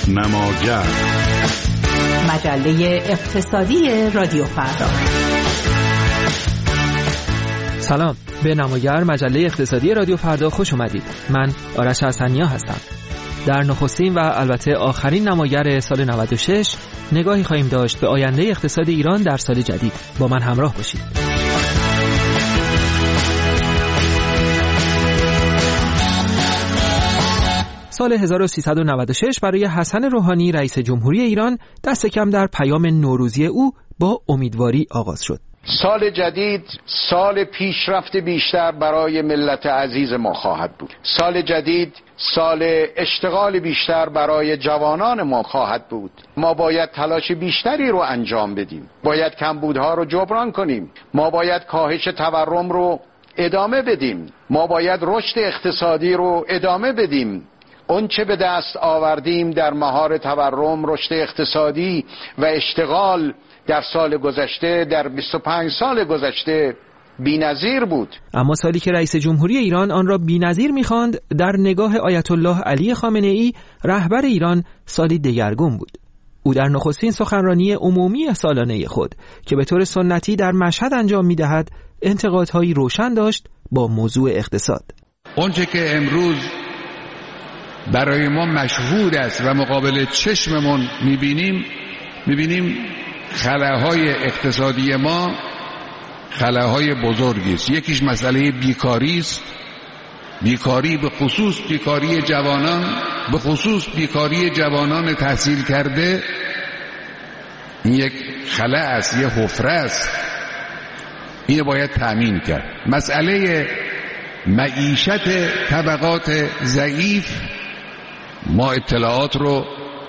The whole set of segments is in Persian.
نماگر، مجله اقتصادی رادیو فردا. سلام، به نماگر مجله اقتصادی رادیو فردا خوش اومدید. من آرش حسنیا هستم. در نخستین و البته آخرین نماگر سال 96 نگاهی خواهیم داشت به آینده اقتصاد ایران در سال جدید. با من همراه باشید. سال 1396 برای حسن روحانی رئیس جمهوری ایران دست کم در پیام نوروزی او با امیدواری آغاز شد. سال جدید سال پیشرفت بیشتر برای ملت عزیز ما خواهد بود. سال جدید سال اشتغال بیشتر برای جوانان ما خواهد بود. ما باید تلاش بیشتری رو انجام بدیم. باید کمبودها رو جبران کنیم. ما باید کاهش تورم رو ادامه بدیم. ما باید رشد اقتصادی رو ادامه بدیم. اون چه به دست آوردیم در مهار تورم، رشد اقتصادی و اشتغال در سال گذشته، در 25 سال گذشته بی‌نظیر بود. اما سالی که رئیس جمهوری ایران آن را بی‌نظیر می‌خواند، در نگاه آیت الله علی خامنه‌ای رهبر ایران سالی دگرگون بود. او در نخستین سخنرانی عمومی سالانه خود که به طور سنتی در مشهد انجام می‌دهد، انتقادهایی روشن داشت با موضوع اقتصاد. اونچه که امروز برای ما مشهود است و مقابل چشممون می‌بینیم خلاهای اقتصادی ما خلاهای بزرگی است. یکیش مسئله بیکاری است. بیکاری به خصوص بیکاری جوانان، به خصوص بیکاری جوانان تحصیل کرده، این یک خلا است، یه حفره است. این باید تأمین کرد. مسئله معیشت طبقات ضعیف، ما اطلاعات رو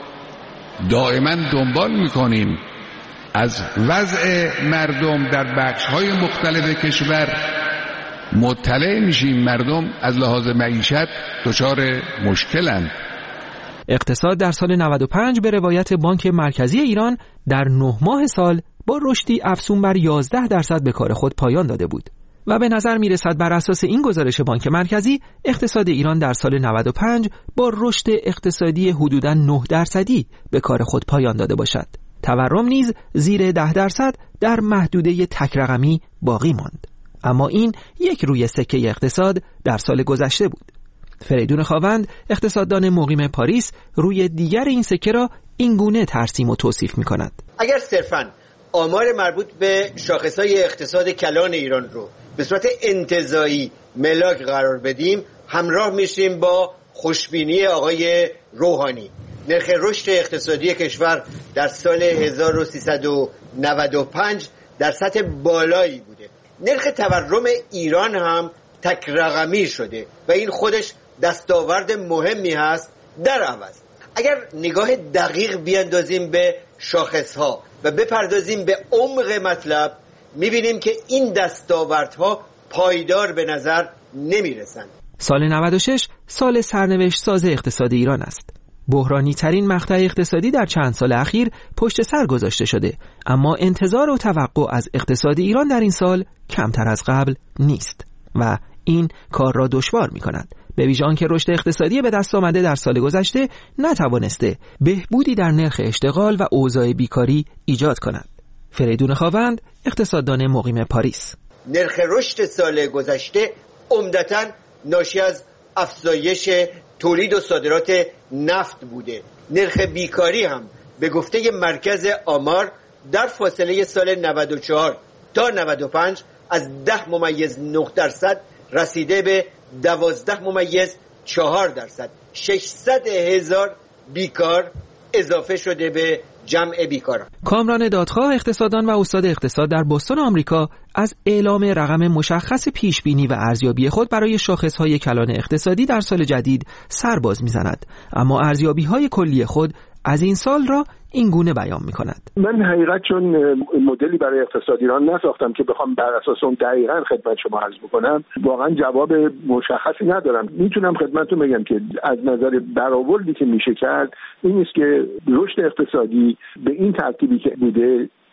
دائما دنبال میکنیم. از وضع مردم در بخش‌های مختلف کشور مطلع میشیم. مردم از لحاظ معیشت دچار مشکلند. اقتصاد در سال 95 به روایت بانک مرکزی ایران در 9 ماه سال با رشدی افزون بر 11% به کار خود پایان داده بود و به نظر میرسد بر اساس این گزارش بانک مرکزی اقتصاد ایران در سال 95 با رشد اقتصادی حدوداً 9% به کار خود پایان داده باشد. تورم نیز زیر 10% در محدوده تک رقمی باقی ماند. اما این یک روی سکه اقتصاد در سال گذشته بود. فریدون خاوند، اقتصاددان مقیم پاریس، روی دیگر این سکه را این گونه ترسیم و توصیف می‌کند. اگر صرفاً آمار مربوط به شاخص‌های اقتصاد کلان ایران رو به صورت انتزاعی ملاک قرار بدیم، همراه میشیم با خوشبینی آقای روحانی. نرخ رشد اقتصادی کشور در سال 1395 در سطح بالایی بوده. نرخ تورم ایران هم تک رقمی شده و این خودش دستاورد مهمی هست. در عوض اگر نگاه دقیق بیاندازیم به شاخص‌ها و بپردازیم به عمق مطلب، می‌بینیم که این دستاوردها پایدار به نظر نمی‌رسند. سال 96 سال سرنوشت ساز اقتصاد ایران است. بحرانی ترین مقطع اقتصادی در چند سال اخیر پشت سر گذاشته شده، اما انتظار و توقع از اقتصاد ایران در این سال کمتر از قبل نیست و این کار را دشوار می‌کند. به ویژه آنکه رشد اقتصادی به دست آمده در سال گذشته نتوانسته بهبودی در نرخ اشتغال و اوضاع بیکاری ایجاد کند. فریدون خاوند، اقتصاددان مقیم پاریس: نرخ رشد سال گذشته عمدتاً ناشی از افزایش تولید و صادرات نفت بوده. نرخ بیکاری هم به گفته مرکز آمار در فاصله سال 94 تا 95 از 10.9% رسیده به 12.4%. 600,000 بیکار اضافه شده به جمع بیکاران. کامران دادخواه، اقتصاددان و استاد اقتصاد در بوستون آمریکا، از اعلام رقم مشخص پیشبینی و ارزیابی خود برای شاخص‌های کلان اقتصادی در سال جدید سرباز می‌زند، اما ارزیابی‌های کلی خود از این سال را این گونه بیان می‌کند. من حقیقت چون مدلی برای اقتصاد ایران نساختم که بخوام بر اساس اون دقیقاً خدمت شما عرض بکنم، واقعا جواب مشخصی ندارم. میتونم خدمتتون بگم که از نظر برآوردی که میشه کرد این است که رشد اقتصادی به این ترتیبی که بوده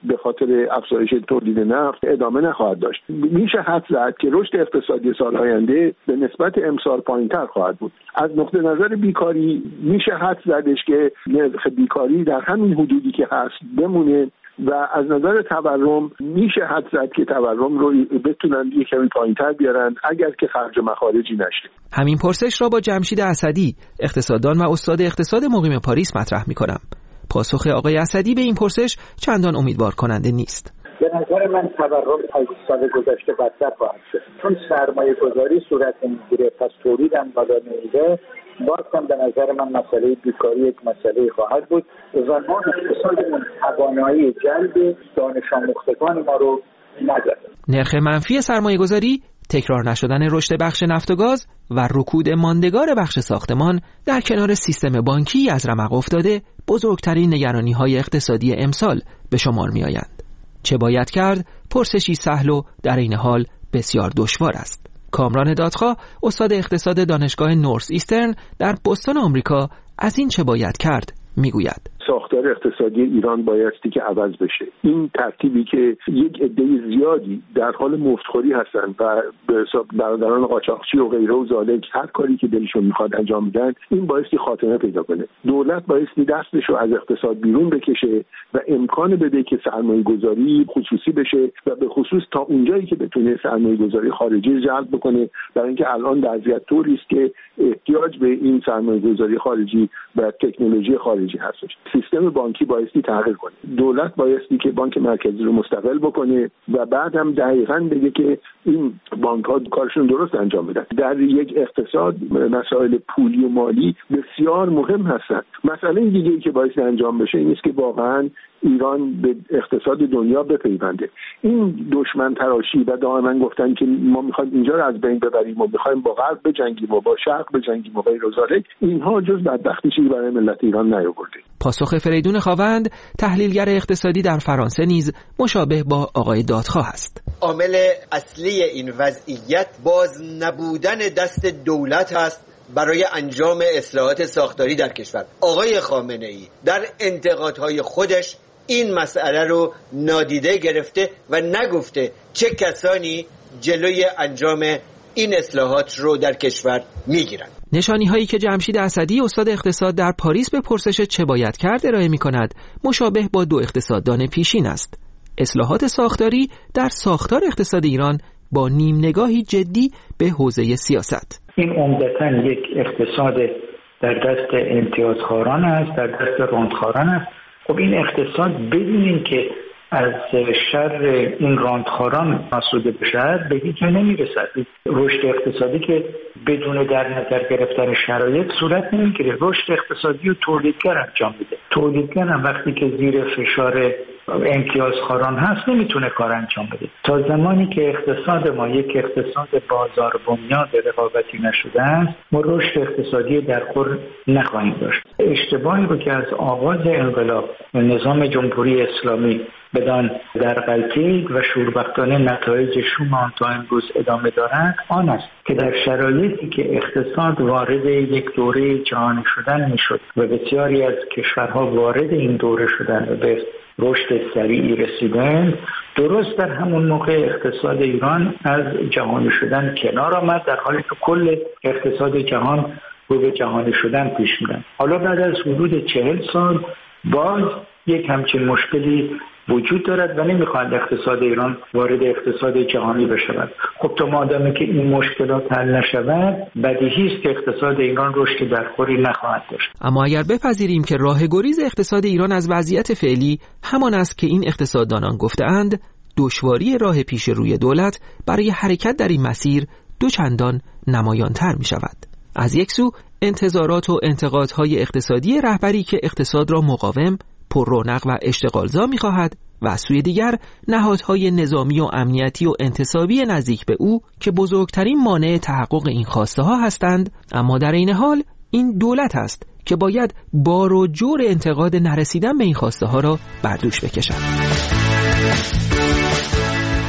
به خاطر افزایش تولید نفت ادامه نخواهد داشت. میشه حد زد که رشد اقتصادی سال آینده به نسبت امسال پایین‌تر خواهد بود. از نقطه نظر بیکاری میشه حد زدش که نرخ بیکاری در همین حدودی که هست بمونه و از نظر تورم میشه حد زد که تورم رو بتونن یک کمی پایین‌تر بیارن اگر که خرج مخارجی نشه. همین پرسش را با جمشید اسدی، اقتصاددان و استاد اقتصاد مقیم پاریس مطرح می‌کنم. پاسخ آقای اسدی به این پرسش چندان امیدوار کننده نیست. به نظر من تورم تا سال گذشته بدتر خواهد شد، چون سرمایه گذاری صورت میگیره، پس تولید هم بالا نمیره. باز هم به نظر من مسئله بیکاری یک مسئله خواهد بود و ما اقتصادمون توانایی جلب دانش آموختگان ما رو نداره. نرخ منفی سرمایه گذاری، تکرار نشدن رشد بخش نفت و گاز و رکود ماندگار بخش ساختمان در کنار سیستم بانکی از رمق افتاده بزرگترین نگرانی‌های اقتصادی امسال به شمار می‌آیند. چه باید کرد؟ پرسشی سهل و در این حال بسیار دشوار است. کامران دادخواه، استاد اقتصاد دانشگاه نورث ایسترن در بوستون آمریکا، از این چه باید کرد میگوید. ساختار اقتصادی ایران بایستی که عوض بشه. این ترتیبی که یک عده زیادی در حال مفتخوری هستند و به حساب برادران قاچاقچی و غیره و ذالک هر کاری که دلشون میخواد انجام میدن، این بایستی خاتمه پیدا کنه. دولت بایستی دستش رو از اقتصاد بیرون بکشه و امکان بده که سرمایه گذاری خصوصی بشه و به خصوص تا اونجایی که بتونه سرمایه گذاری خارجی جلب بکنه، برای اینکه الان وضعیت طوری است که احتیاج به این سرمایه گذاری خارجی و تکنولوژی خارجی هستش. سیستم بانکی بایستی تغییر کنه. دولت بایستی که بانک مرکزی رو مستقل بکنه و بعد هم دقیقاً بگه که این بانک‌ها کارشون درست انجام بدن. در یک اقتصاد مسائل پولی و مالی بسیار مهم هستند. مسئله دیگه‌ای که بایستی انجام بشه این است که واقعاً ایران به اقتصاد دنیا بپیونده. این دشمن تراشی و دائما گفتن که ما می‌خوایم اینجا رو از بین ببریم و می‌خوایم با غرب بجنگیم و با شرق بجنگیم و غیر و ذالک، اینها جز بدبختی چیزی برای ملت ایران نیاورده. پاسخ فریدون خاوند، تحلیلگر اقتصادی در فرانسه، نیز مشابه با آقای دادخواه است. عامل اصلی این وضعیت باز نبودن دست دولت است برای انجام اصلاحات ساختاری در کشور. آقای خامنه‌ای در انتقادهای خودش این مسئله رو نادیده گرفته و نگفته چه کسانی جلوی انجام این اصلاحات رو در کشور میگیرن. نشانی هایی که جمشید اسدی، استاد اقتصاد در پاریس، به پرسش چه باید کرد ارائه می کند مشابه با دو اقتصاددان پیشین است. اصلاحات ساختاری در ساختار اقتصاد ایران با نیم نگاهی جدی به حوزه سیاست. این عمدتاً یک اقتصاد در دست امتیازخواران است، در دست راندخواران است. خب این اقتصاد بدون اینکه از شر این راندخواران آسوده بشد به هیچ جا نمیرسد. رشد اقتصادی که بدون در نظر گرفتن شرایط صورت نمیگیره. رشد اقتصادی رو تولیدگر انجام میده. تولیدگر هم وقتی که زیر فشار امتیازخواران هست نمیتونه کار انجام بده. تا زمانی که اقتصاد ما یک اقتصاد بازار بنیاد رقابتی نشده است، ما رشد اقتصادی در خور نخواهیم داشت. اشتباهی رو که از آغاز انقلاب نظام جمهوری اسلامی بدان در غلطی و شوربختانه نتایج شوم آن تا امروز ادامه دارد آن است که در شرایطی که اقتصاد وارد یک دوره جهانی شدن میشد و بسیاری از کشورها وارد این دوره شدن و به رشد سریعی رسیدن، درست در همون موقع اقتصاد ایران از جهانی شدن کنار آمد، در حالی که کل اقتصاد جهان رو به جهانی شدن پیش میرن. حالا بعد از حدود 40 سال باز یک همچین مشکلی وجود دارد و نمیخواهد اقتصاد ایران وارد اقتصاد جهانی بشود. خب تا مادامی که این مشکلات حل نشود، بدیهی است که اقتصاد ایران رشد درخوری نخواهد داشت. اما اگر بپذیریم که راه گریز اقتصاد ایران از وضعیت فعلی همان است که این اقتصاددانان گفته‌اند، دشواری راه پیش روی دولت برای حرکت در این مسیر دو چندان نمایان‌تر می‌شود. از یک سو انتظارات و انتقادهای اقتصادی رهبری که اقتصاد را مقاوم، پر رونق و اشتغالزا می‌خواهد و از سوی دیگر نهادهای نظامی و امنیتی و انتصابی نزدیک به او که بزرگترین مانع تحقق این خواسته ها هستند. اما در این حال این دولت است که باید بار و جور انتقاد نرسیدن به این خواسته ها را بر دوش بکشد.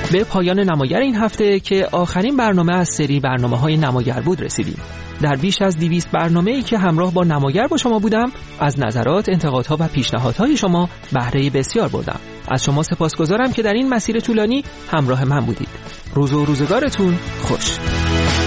به پایان نماگر این هفته که آخرین برنامه از سری برنامه‌های نماگر بود رسیدیم. در بیش از 200 برنامه‌ای که همراه با نماگر با شما بودم، از نظرات، انتقادها و پیشنهادهای شما بهره بسیار بردم. از شما سپاسگزارم که در این مسیر طولانی همراه من بودید. روز و روزگارتون خوش.